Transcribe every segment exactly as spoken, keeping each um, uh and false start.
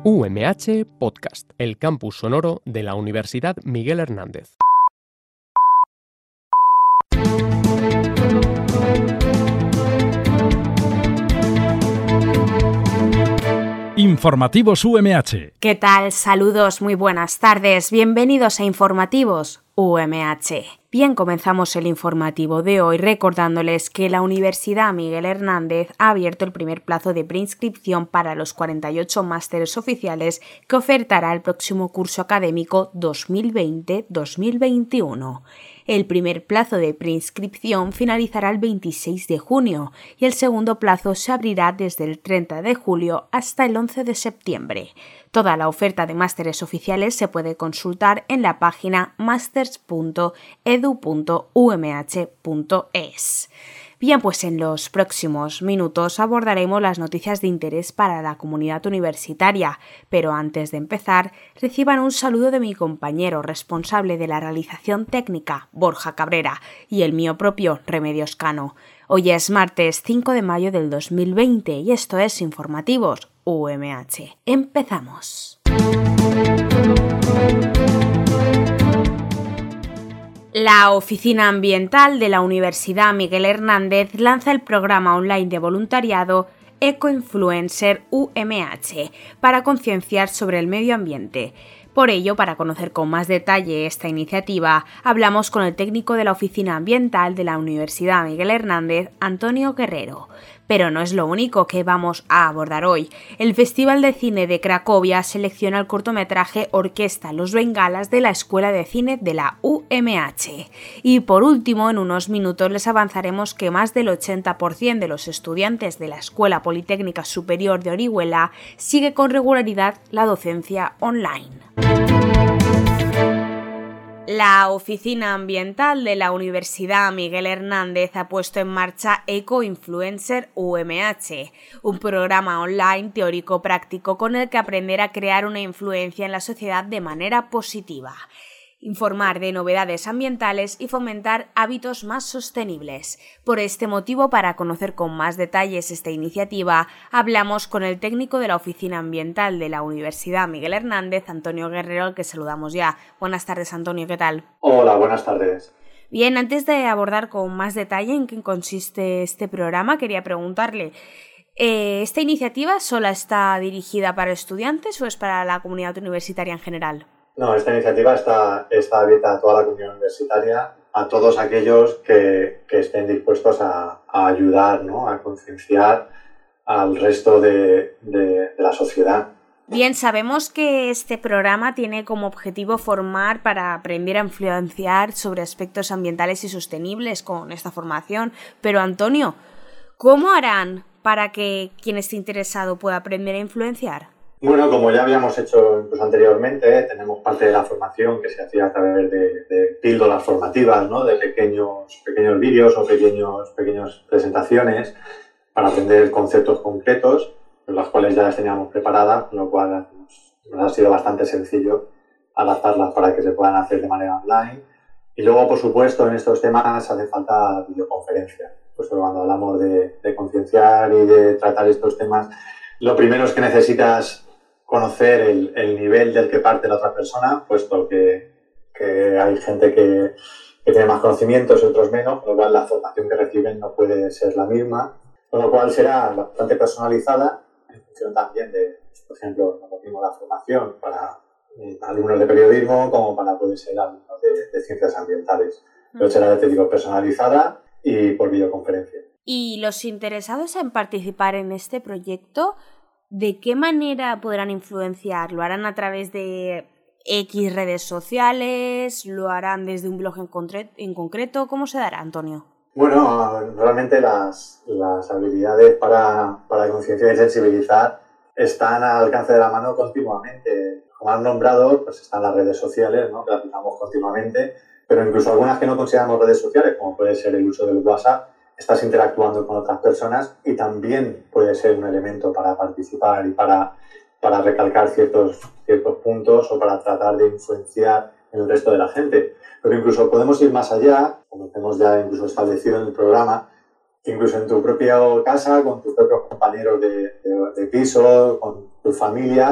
U M H Podcast, el campus sonoro de la Universidad Miguel Hernández. Informativos U M H. ¿Qué tal? Saludos, muy buenas tardes. Bienvenidos a Informativos U M H. Bien, comenzamos el informativo de hoy recordándoles que la Universidad Miguel Hernández ha abierto el primer plazo de preinscripción para los cuarenta y ocho másteres oficiales que ofertará el próximo curso académico dos mil veinte dos mil veintiuno. El primer plazo de preinscripción finalizará el veintiséis de junio y el segundo plazo se abrirá desde el treinta de julio hasta el once de septiembre. Toda la oferta de másteres oficiales se puede consultar en la página masters punto edu punto u m h punto es. Bien, pues en los próximos minutos abordaremos las noticias de interés para la comunidad universitaria, pero antes de empezar, reciban un saludo de mi compañero responsable de la realización técnica, Borja Cabrera, y el mío propio, Remedios Cano. Hoy es martes cinco de mayo del dos mil veinte y esto es Informativos U M H. ¡Empezamos! La Oficina Ambiental de la Universidad Miguel Hernández lanza el programa online de voluntariado Eco-Influencer U M H para concienciar sobre el medio ambiente. Por ello, para conocer con más detalle esta iniciativa, hablamos con el técnico de la Oficina Ambiental de la Universidad Miguel Hernández, Antonio Guerrero. Pero no es lo único que vamos a abordar hoy. El Festival de Cine de Cracovia selecciona el cortometraje Orquesta Los Bengalas de la Escuela de Cine de la U M H. Y por último, en unos minutos les avanzaremos que más del ochenta por ciento de los estudiantes de la Escuela Politécnica Superior de Orihuela sigue con regularidad la docencia online. La Oficina Ambiental de la Universidad Miguel Hernández ha puesto en marcha Eco-Influencer U M H, un programa online teórico-práctico con el que aprender a crear una influencia en la sociedad de manera positiva, informar de novedades ambientales y fomentar hábitos más sostenibles. Por este motivo, para conocer con más detalles esta iniciativa, hablamos con el técnico de la Oficina Ambiental de la Universidad Miguel Hernández, Antonio Guerrero, al que saludamos ya. Buenas tardes, Antonio, ¿qué tal? Hola, buenas tardes. Bien, antes de abordar con más detalle en qué consiste este programa, quería preguntarle, eh, ¿esta iniciativa sola está dirigida para estudiantes o es para la comunidad universitaria en general? No, esta iniciativa está, está abierta a toda la comunidad universitaria, a todos aquellos que, que estén dispuestos a, a ayudar, ¿no?, a concienciar al resto de, de, de la sociedad. Bien, sabemos que este programa tiene como objetivo formar para aprender a influenciar sobre aspectos ambientales y sostenibles con esta formación, pero Antonio, ¿cómo harán para que quien esté interesado pueda aprender a influenciar? Bueno, como ya habíamos hecho incluso anteriormente, tenemos parte de la formación que se hacía a través de, de píldoras formativas, ¿no?, de pequeños, pequeños vídeos o pequeños, pequeñas presentaciones para aprender conceptos concretos, las cuales ya las teníamos preparadas, con lo cual nos, nos ha sido bastante sencillo adaptarlas para que se puedan hacer de manera online. Y luego, por supuesto, en estos temas hace falta videoconferencia. Pues cuando hablamos de, de concienciar y de tratar estos temas, lo primero es que necesitas conocer el, el nivel del que parte la otra persona, puesto que, que hay gente que, que tiene más conocimientos y otros menos, con lo cual la formación que reciben no puede ser la misma, con lo cual será bastante personalizada en función también de, por ejemplo, lo mismo la formación para eh, alumnos de periodismo como para poder ser alumnos de, de ciencias ambientales. Pero será, te digo, personalizada y por videoconferencia. ¿Y los interesados en participar en este proyecto, de qué manera podrán influenciar? ¿Lo harán a través de X redes sociales? ¿Lo harán desde un blog en, concre- en concreto? ¿Cómo se dará, Antonio? Bueno, realmente las, las habilidades para, para concienciar y sensibilizar están al alcance de la mano continuamente. Como han nombrado, pues están las redes sociales, ¿no?, que las usamos continuamente, pero incluso algunas que no consideramos redes sociales, como puede ser el uso del WhatsApp, estás interactuando con otras personas y también puede ser un elemento para participar y para, para recalcar ciertos, ciertos puntos o para tratar de influenciar en el resto de la gente. Pero incluso podemos ir más allá, como hemos ya incluso establecido en el programa, incluso en tu propia casa, con tus propios compañeros de, de, de piso, con tus familias,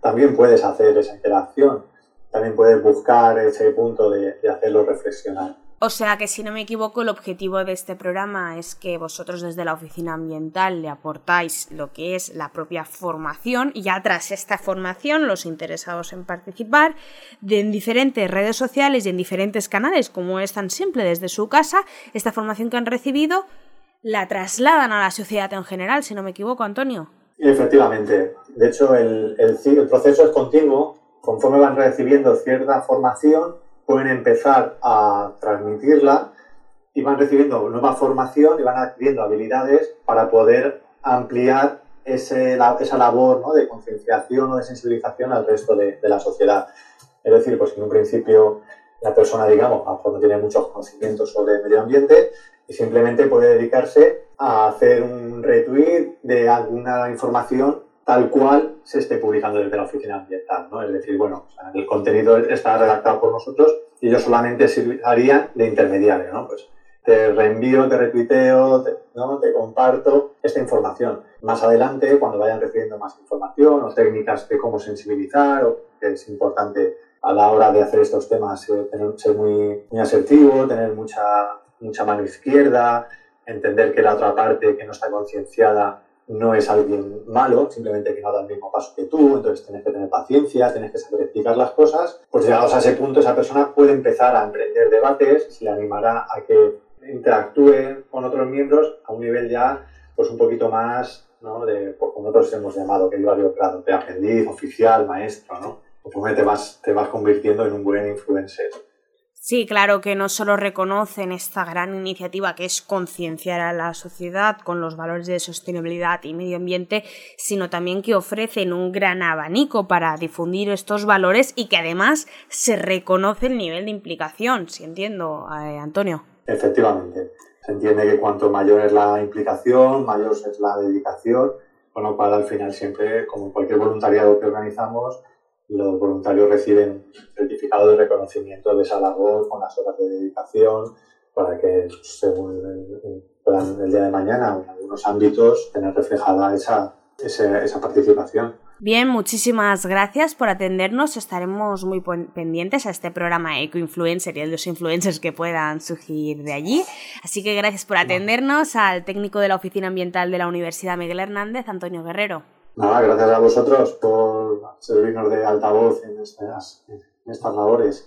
también puedes hacer esa interacción, también puedes buscar ese punto de, de hacerlo reflexionar. O sea que, si no me equivoco, el objetivo de este programa es que vosotros desde la oficina ambiental le aportáis lo que es la propia formación, y ya tras esta formación los interesados en participar de, en diferentes redes sociales y en diferentes canales, como es tan simple desde su casa, esta formación que han recibido la trasladan a la sociedad en general, si no me equivoco, Antonio. Efectivamente. De hecho, el, el, el proceso es continuo. Conforme van recibiendo cierta formación, pueden empezar a transmitirla y van recibiendo nueva formación y van adquiriendo habilidades para poder ampliar ese, la, esa labor, ¿no?, de concienciación o de sensibilización al resto de, de la sociedad. Es decir, pues en un principio la persona, digamos, a lo mejor no tiene muchos conocimientos sobre el medio ambiente y simplemente puede dedicarse a hacer un retweet de alguna información tal cual se esté publicando desde la oficina ambiental, ¿no? Es decir, bueno, o sea, el contenido está redactado por nosotros y ellos solamente servirían de intermediario, ¿no? Pues te reenvío, te retuiteo, te, ¿no?, te comparto esta información. Más adelante, cuando vayan recibiendo más información o técnicas de cómo sensibilizar, o que es importante a la hora de hacer estos temas eh, tener, ser muy, muy asertivo, tener mucha, mucha mano izquierda, entender que la otra parte que no está concienciada no es alguien malo, simplemente que no da el mismo paso que tú, entonces tienes que tener paciencia, tienes que saber explicar las cosas. Pues llegados a ese punto, esa persona puede empezar a emprender debates, se le animará a que interactúe con otros miembros a un nivel ya pues un poquito más, ¿no?, de, pues, como nosotros hemos llamado, que hay varios grados, de aprendiz, oficial, maestro, ¿no? Conforme te vas, te vas convirtiendo en un buen influencer. Sí, claro, que no solo reconocen esta gran iniciativa que es concienciar a la sociedad con los valores de sostenibilidad y medio ambiente, sino también que ofrecen un gran abanico para difundir estos valores y que además se reconoce el nivel de implicación, si entiendo, eh, Antonio. Efectivamente. Se entiende que cuanto mayor es la implicación, mayor es la dedicación, con lo cual al final siempre, como en cualquier voluntariado que organizamos, los voluntarios reciben certificado de reconocimiento de esa labor con las horas de dedicación para que, según puedan el día de mañana o en algunos ámbitos, tener reflejada esa, esa, esa participación. Bien, muchísimas gracias por atendernos. Estaremos muy pendientes a este programa Ecoinfluencer y a los influencers que puedan surgir de allí. Así que gracias por atendernos al técnico de la Oficina Ambiental de la Universidad Miguel Hernández, Antonio Guerrero. Nada, gracias a vosotros por servirnos de altavoz en estas, en estas labores.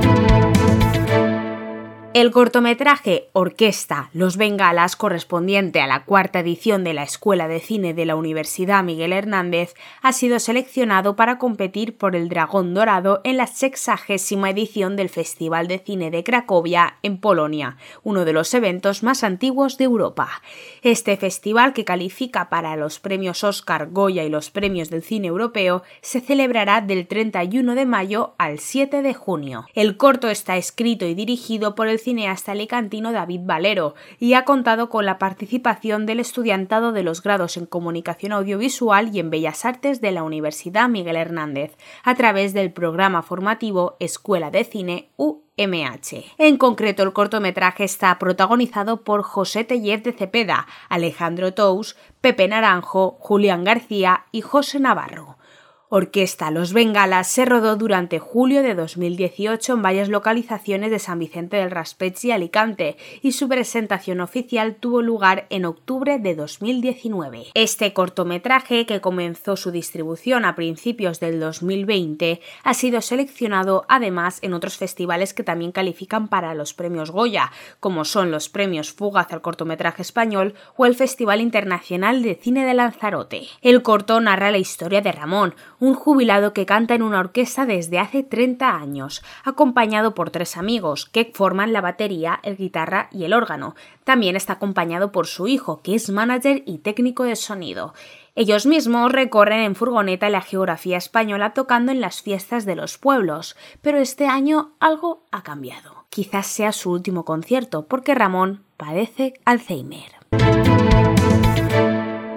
El cortometraje Orquesta Los Bengalas, correspondiente a la cuarta edición de la Escuela de Cine de la Universidad Miguel Hernández, ha sido seleccionado para competir por el Dragón Dorado en la sexagésima edición del Festival de Cine de Cracovia, en Polonia, uno de los eventos más antiguos de Europa. Este festival, que califica para los premios Oscar, Goya y los premios del cine europeo, se celebrará del treinta y uno de mayo al siete de junio. El corto está escrito y dirigido por el cineasta alicantino David Valero y ha contado con la participación del estudiantado de los grados en Comunicación Audiovisual y en Bellas Artes de la Universidad Miguel Hernández, a través del programa formativo Escuela de Cine U M H. En concreto, el cortometraje está protagonizado por José Tellez de Cepeda, Alejandro Tous, Pepe Naranjo, Julián García y José Navarro. Orquesta Los Bengalas se rodó durante julio de dos mil dieciocho en varias localizaciones de San Vicente del Raspeig y Alicante, y su presentación oficial tuvo lugar en octubre de dos mil diecinueve. Este cortometraje, que comenzó su distribución a principios del dos mil veinte, ha sido seleccionado además en otros festivales que también califican para los premios Goya, como son los premios Fugaz al cortometraje español o el Festival Internacional de Cine de Lanzarote. El corto narra la historia de Ramón, un jubilado que canta en una orquesta desde hace treinta años, acompañado por tres amigos que forman la batería, el guitarra y el órgano. También está acompañado por su hijo, que es manager y técnico de sonido. Ellos mismos recorren en furgoneta la geografía española tocando en las fiestas de los pueblos, pero este año algo ha cambiado. Quizás sea su último concierto, porque Ramón padece Alzheimer.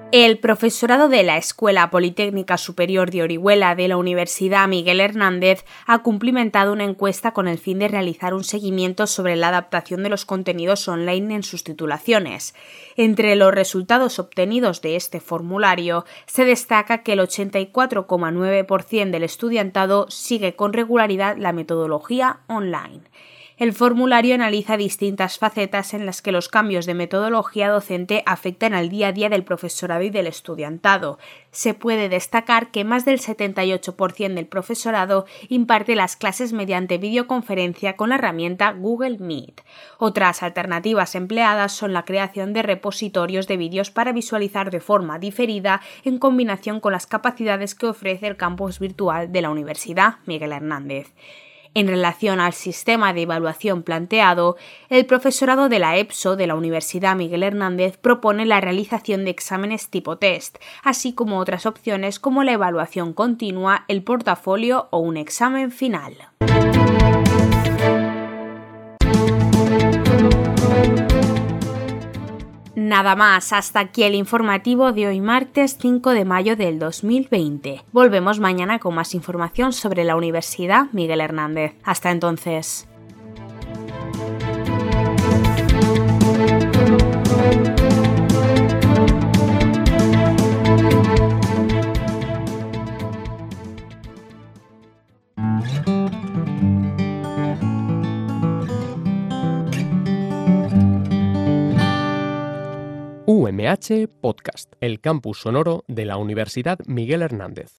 El profesorado de la Escuela Politécnica Superior de Orihuela de la Universidad Miguel Hernández ha cumplimentado una encuesta con el fin de realizar un seguimiento sobre la adaptación de los contenidos online en sus titulaciones. Entre los resultados obtenidos de este formulario se destaca que el ochenta y cuatro coma nueve por ciento del estudiantado sigue con regularidad la metodología online. El formulario analiza distintas facetas en las que los cambios de metodología docente afectan al día a día del profesorado y del estudiantado. Se puede destacar que más del setenta y ocho por ciento del profesorado imparte las clases mediante videoconferencia con la herramienta Google Meet. Otras alternativas empleadas son la creación de repositorios de vídeos para visualizar de forma diferida en combinación con las capacidades que ofrece el campus virtual de la Universidad Miguel Hernández. En relación al sistema de evaluación planteado, el profesorado de la EPSO de la Universidad Miguel Hernández propone la realización de exámenes tipo test, así como otras opciones como la evaluación continua, el portafolio o un examen final. Nada más, hasta aquí el informativo de hoy martes cinco de mayo del dos mil veinte. Volvemos mañana con más información sobre la Universidad Miguel Hernández. Hasta entonces. U M H Podcast, el campus sonoro de la Universidad Miguel Hernández.